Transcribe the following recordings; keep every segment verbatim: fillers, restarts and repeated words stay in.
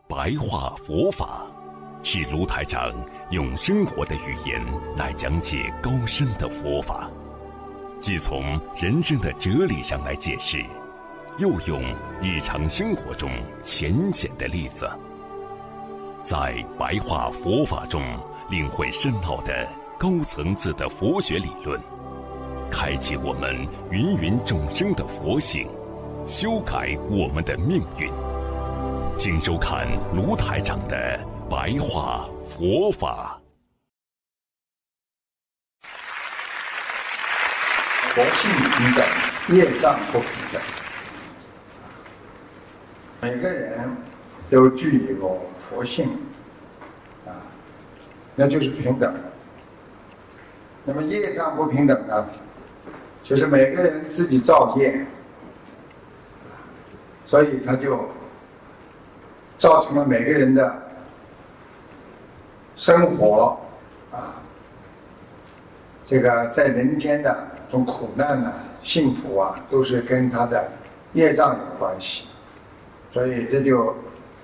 白话佛法，是卢台长用生活的语言来讲解高深的佛法，既从人生的哲理上来解释，又用日常生活中浅显的例子，在白话佛法中领会深奥的高层次的佛学理论，开启我们芸芸众生的佛性，修改我们的命运。请收看卢台长的白话佛法。 佛性平等，业障不平等。每个人都具有佛性啊，那就是平等的。那么业障不平等呢，就是每个人自己造业，所以他就造成了每个人的生活啊，这个在人间的这种苦难呢、幸福啊，都是跟他的业障有关系，所以这就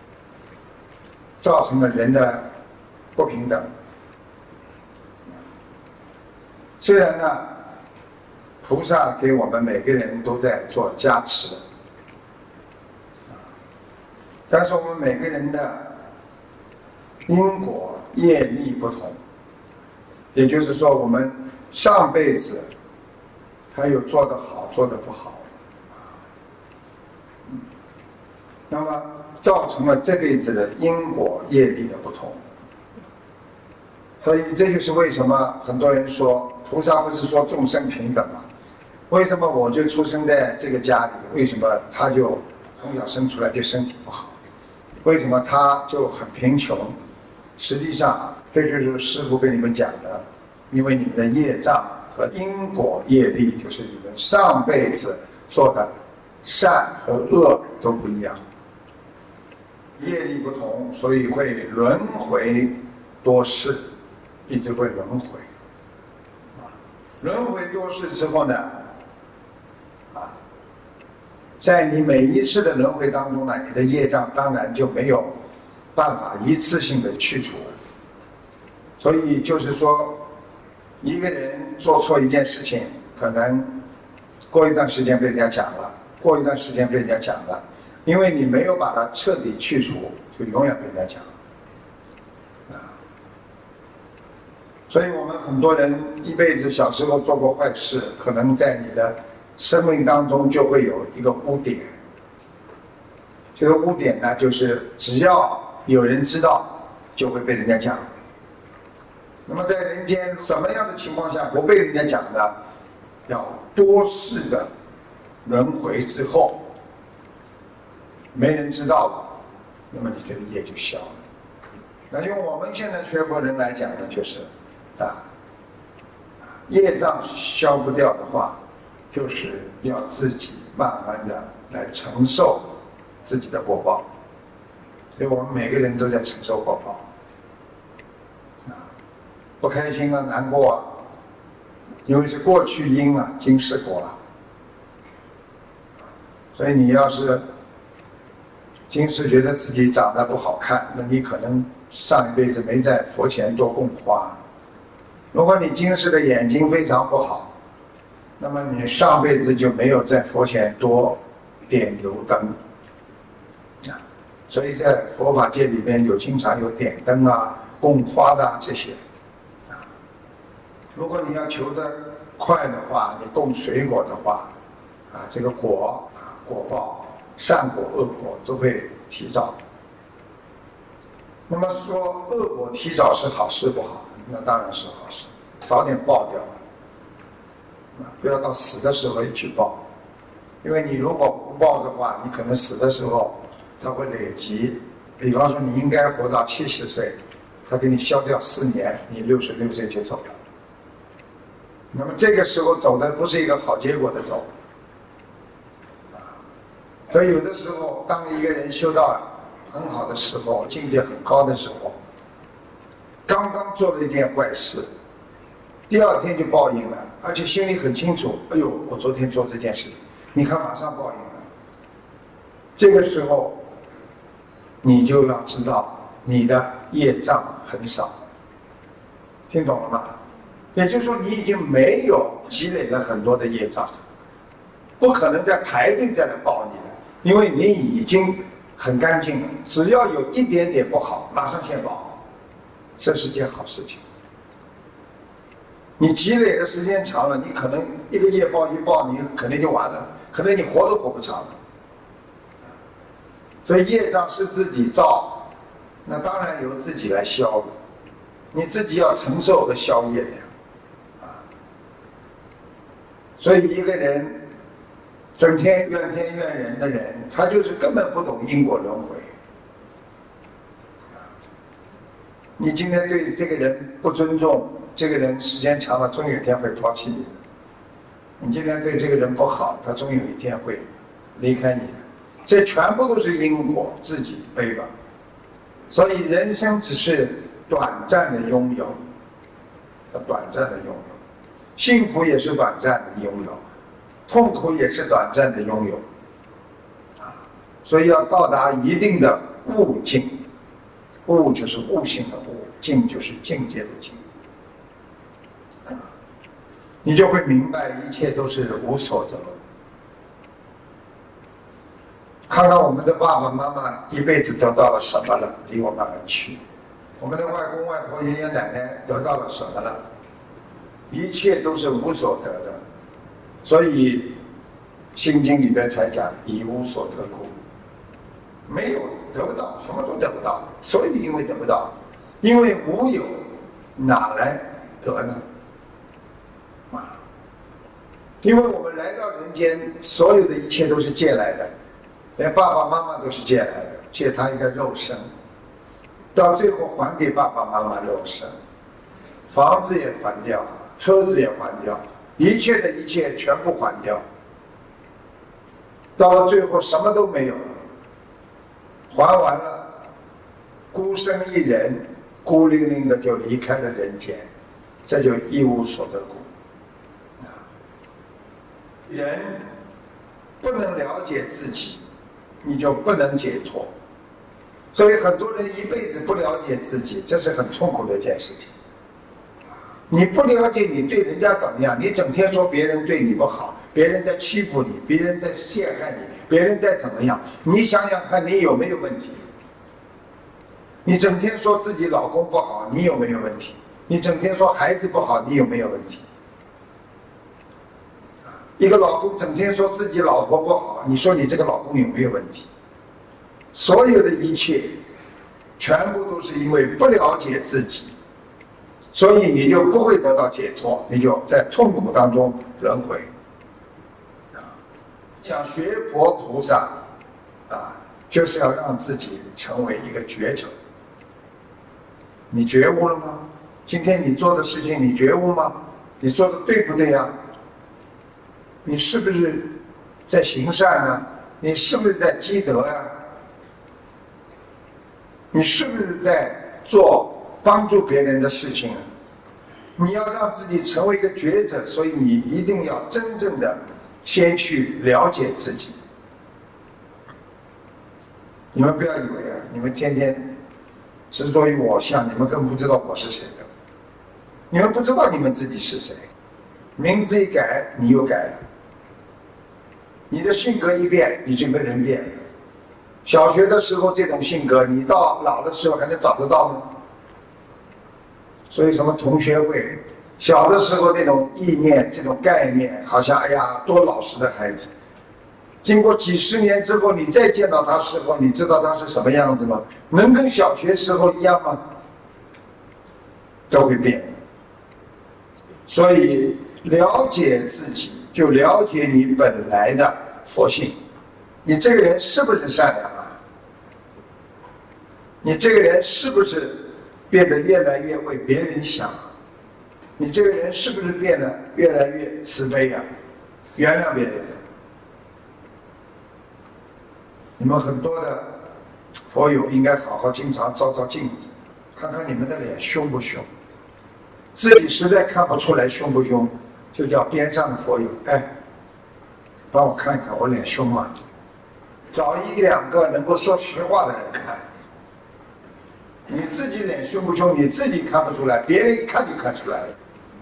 造成了人的不平等。虽然呢，菩萨给我们每个人都在做加持，但是我们每个人的因果业力不同，也就是说，我们上辈子还有做得好，做得不好，那么造成了这辈子的因果业力的不同。所以这就是为什么很多人说，菩萨不是说众生平等吗？为什么我就出生在这个家里？为什么他就从小生出来就身体不好？为什么他就很贫穷？实际上，这就是师父跟你们讲的，因为你们的业障和因果业力，就是你们上辈子做的善和恶都不一样，业力不同，所以会轮回多世，一直会轮回。轮回多世之后呢，啊，在你每一次的轮回当中呢，你的业障当然就没有办法一次性的去除了。所以就是说，一个人做错一件事情，可能过一段时间被人家讲了，过一段时间被人家讲了，因为你没有把它彻底去除，就永远被人家讲了。所以我们很多人一辈子小时候做过坏事，可能在你的生命当中就会有一个污点。这个污点呢，就是只要有人知道，就会被人家讲。那么在人间什么样的情况下不被人家讲呢？要多世的轮回之后，没人知道了，那么你这个业就消了。那用我们现在学佛人来讲呢，就是啊，业障消不掉的话，就是要自己慢慢的来承受自己的果报。所以我们每个人都在承受果报，啊，不开心啊，难过啊，因为是过去因啊，今世果啊。所以你要是今世觉得自己长得不好看，那你可能上一辈子没在佛前多供花。如果你今世的眼睛非常不好，那么你上辈子就没有在佛前多点油灯啊。所以在佛法界里面有经常有点灯啊、供花的、啊、这些啊。如果你要求得快的话，你供水果的话啊，这个果啊果报善果恶果都会提早。那么说恶果提早是好事不好？那当然是好事，早点报掉，不要到死的时候也去报，因为你如果不报的话，你可能死的时候它会累积。比方说你应该活到七十岁，它给你消掉四年，你六十六岁就走了。那么这个时候走的不是一个好结果的走，所以有的时候，当一个人修到很好的时候，境界很高的时候，刚刚做了一件坏事，第二天就报应了，而且心里很清楚，哎呦，我昨天做这件事，你看马上报应了。这个时候你就要知道你的业障很少。听懂了吗？也就是说，你已经没有积累了很多的业障，不可能再排队再来报你了，因为你已经很干净了。只要有一点点不好，马上先报，这是件好事情。你积累的时间长了，你可能一个业报一报，你可能就完了，可能你活都活不长了。所以业障是自己造，那当然由自己来消了，你自己要承受和消业的呀，啊！所以一个人整天怨天怨人的人，他就是根本不懂因果轮回。你今天对这个人不尊重，这个人时间长了，终有一天会抛弃你的。你今天对这个人不好，他终有一天会离开你的。这全部都是因果，自己背吧。所以人生只是短暂的拥有，短暂的拥有，幸福也是短暂的拥有，痛苦也是短暂的拥有，啊，所以要到达一定的悟境，悟就是悟性的悟，境就是境界的境，啊，你就会明白一切都是无所得。看看我们的爸爸妈妈一辈子得到了什么了，离我们而去；我们的外公外婆、爷爷奶奶得到了什么了，一切都是无所得的。所以《心经》里边才讲“以无所得故”，没有得不到，什么都得不到。所以因为得不到，因为无有，哪来得呢？啊！因为我们来到人间，所有的一切都是借来的。连爸爸妈妈都是借来的，借他一个肉身，到最后还给爸爸妈妈肉身，房子也还掉，车子也还掉，一切的一切全部还掉，到了最后什么都没有了，还完了，孤身一人，孤零零的就离开了人间，这就一无所得故。人不能了解自己，你就不能解脱。所以很多人一辈子不了解自己，这是很痛苦的一件事情。你不了解你对人家怎么样，你整天说别人对你不好，别人在欺负你，别人在陷害你，别人在怎么样，你想想看你有没有问题？你整天说自己老公不好，你有没有问题？你整天说孩子不好，你有没有问题？一个老公整天说自己老婆不好，你说你这个老公有没有问题？所有的一切全部都是因为不了解自己，所以你就不会得到解脱，你就在痛苦当中轮回。想学佛菩萨啊，就是要让自己成为一个觉者。你觉悟了吗？今天你做的事情你觉悟吗？你做的对不对呀？你是不是在行善呢？你是不是在积德呀？你是不是在做帮助别人的事情？你要让自己成为一个觉者，所以你一定要真正的先去了解自己。你们不要以为啊，你们天天执着于我相，你们更不知道我是谁的。你们不知道你们自己是谁，名字一改，你又改了。你的性格一变，你整个人变了。小学的时候这种性格，你到老的时候还能找得到吗？所以什么同学会，小的时候那种意念、这种概念，好像哎呀多老实的孩子。经过几十年之后，你再见到他时候，你知道他是什么样子吗？能跟小学时候一样吗？都会变。所以了解自己，就了解你本来的佛性。你这个人是不是善良啊？你这个人是不是变得越来越为别人想？你这个人是不是变得越来越慈悲啊？原谅别人。你们很多的佛友应该好好经常照照镜子，看看你们的脸凶不凶。自己实在看不出来凶不凶，就叫边上的佛友，哎，帮我看一看我脸凶吗？找一两个能够说实话的人看， 你自己脸凶不凶，你自己看不出来，别人一看就看出来了。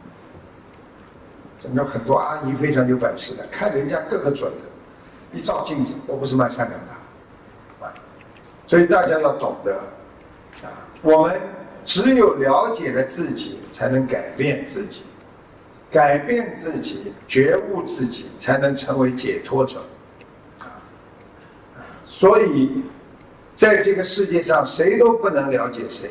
真的很多阿姨非常有本事的，看人家个个准的，一照镜子，我不是蛮善良的，啊，所以大家要懂得，啊，我们只有了解了自己，才能改变自己，改变自己，觉悟自己，才能成为解脱者，啊，所以，在这个世界上，谁都不能了解谁。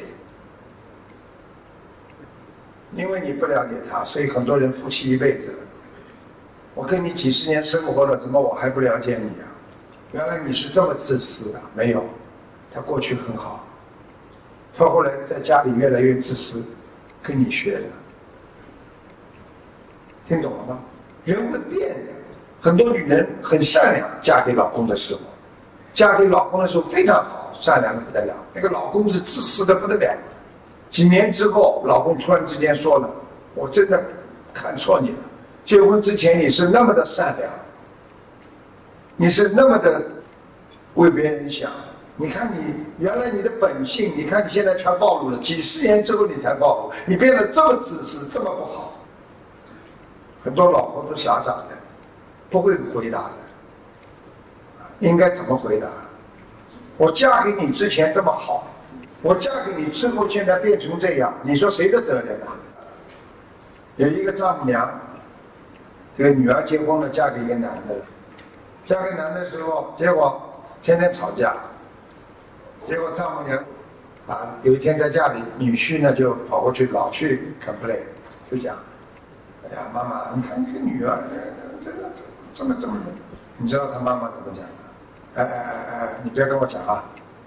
因为你不了解他，所以很多人夫妻一辈子，我跟你几十年生活了，怎么我还不了解你啊？原来你是这么自私的。没有，他过去很好，他后来在家里越来越自私，跟你学的。听懂了吗？人会变的。很多女人很善良，嫁给老公的时候，嫁给老公的时候非常好，善良的不得了。那个老公是自私的不得了。几年之后，老公突然之间说了：“我真的看错你了。结婚之前你是那么的善良，你是那么的为别人想。你看你原来你的本性，你看你现在全暴露了。几十年之后你才暴露，你变得这么自私，这么不好。”很多老婆都傻傻的，不会回答的。应该怎么回答？我嫁给你之前这么好。我嫁给你之后，现在变成这样，你说谁的责任啊？有一个丈母娘，这个女儿结婚了，嫁给一个男的，嫁给男的时候，结果天天吵架，结果丈母娘啊，有一天在家里，女婿呢就跑过去，老去 complain， 就讲，哎呀，妈妈，你看这个女儿，这个这么这么，你知道他妈妈怎么讲吗？哎哎哎哎，你不要跟我讲啊！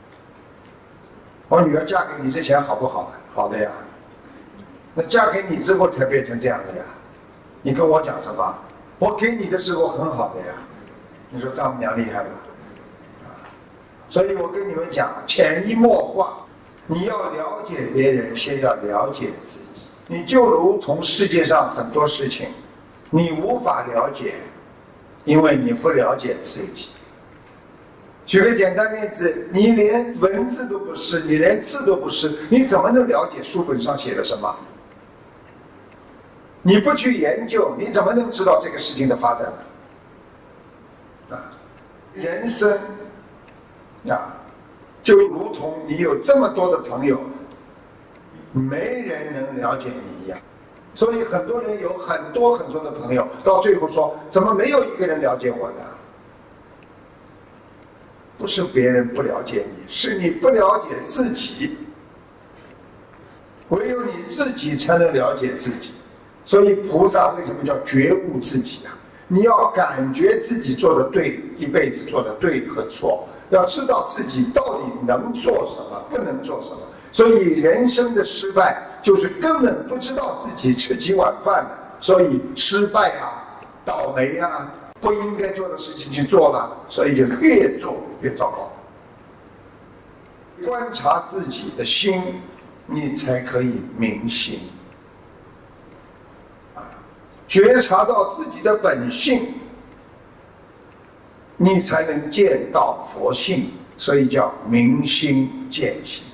我女儿嫁给你之前好不好？好的呀。那嫁给你之后才变成这样的呀？你跟我讲什么？我给你的时候很好的呀。你说丈母娘厉害吧？啊，所以我跟你们讲，潜移默化，你要了解别人，先要了解自己。你就如同世界上很多事情，你无法了解，因为你不了解自己。举个简单例子，你连文字都不是，你连字都不是，你怎么能了解书本上写的什么？你不去研究，你怎么能知道这个事情的发展呢？啊，人生啊，就如同你有这么多的朋友，没人能了解你一样。所以很多人有很多很多的朋友，到最后说，怎么没有一个人了解我的？不是别人不了解你，是你不了解自己。唯有你自己才能了解自己。所以菩萨为什么叫觉悟自己啊？你要感觉自己做的对，一辈子做的对和错，要知道自己到底能做什么，不能做什么。所以人生的失败就是根本不知道自己吃几碗饭了，所以失败啊，倒霉啊，不应该做的事情去做了，所以就越做越糟糕。观察自己的心，你才可以明心。啊，觉察到自己的本性，你才能见到佛性，所以叫明心见性。